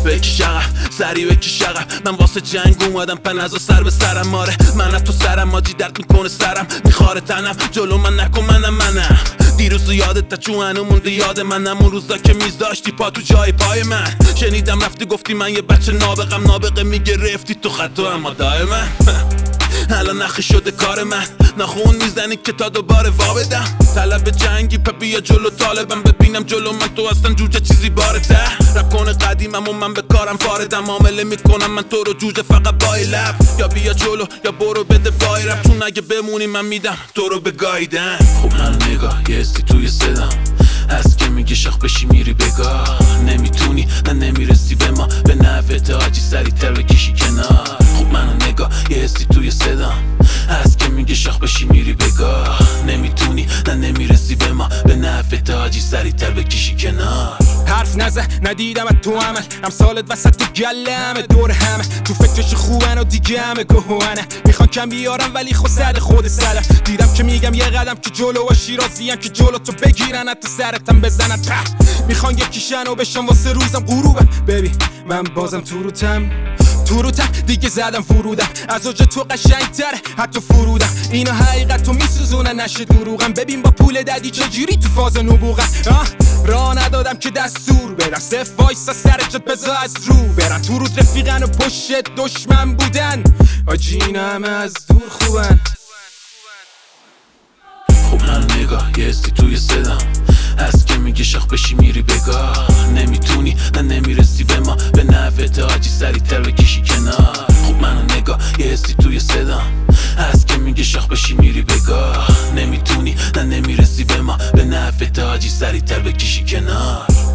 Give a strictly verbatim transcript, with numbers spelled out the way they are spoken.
بکش عقب سری بکش عقب من واسه جنگ اومدم پنزا سر به سرم ماره من از تو سرم ماجی درد میکنه سرم میخواره تنم جلو من نکن منم منم دیروز یادت چون هنو مونده یاد منم اون روزا که میذاشتی پا تو جای پای من شنیدم رفتی گفتی من یه بچه نابغم نابغه میگرفتی تو خطو اما دای من الان نخی شده کار من نخون میزنی که تا دوباره وا بدم طلب جنگی پا بیا جلو طالبم ببینم جلو من تو اصلا جوجه چیزی بارته رب کنه قدیمم و من به کارم واردم معامله میکنم من تو رو جوجه فقط بای لب یا بیا جلو یا برو بده بای رب چون اگه بمونی من میدم تو رو به گایدن خب من نگاه یه استی توی صدام هست که میگه شاخ بشی میری بگاه نمیتونی نه نمیرسی به ما به نفت آجی سری تر بکشی کنار خب منو نگاه یه حسی توی صدام هست که میگه شاخ بشی میری بگاه نمیتونی نه نمیرسی به ما به نفت آجی سری تر بکشی کنار حرف نزه ندیدم تو عمل امثالت وسط تو گله همه دور همه تو فکرش خوبن و دیگه همه گهوانه میخوان کم بیارم ولی خود سر خود سرم دیدم که میگم یه قدم که جلو و شیرازیم که جلو تو بگیرن تو سرتم بزنن ته میخوان یکیشن و بشن واسه روزم غروبم ببین من بازم تو روتم تو روتم دیگه زدم فرودم از اوج تو قشنگ تره حتی فرودم اینا حقیقت تو میسوزونن نشه دروغم ببین با پول ددی چجوری تو فاز نبوغم راه ندادم که دستور برم صف وایسا سر جت بزا از رو برن تو رود رفیقن و پشت دشمن بودن آجی اینا همه از دور خوبن خب من نگاه یه استی توی صدام هست که میگه شاخ بشی میری بگاه نمیتونی نه نمیرسی به ما به نفت آجی سری تر بکشی کنار خب منو نگاه یه حسی توی صدام هست که میگه شاخ بشی میری بگاه نمیتونی نه نمیرسی به ما به نفت آجی سری تر بکشی کنار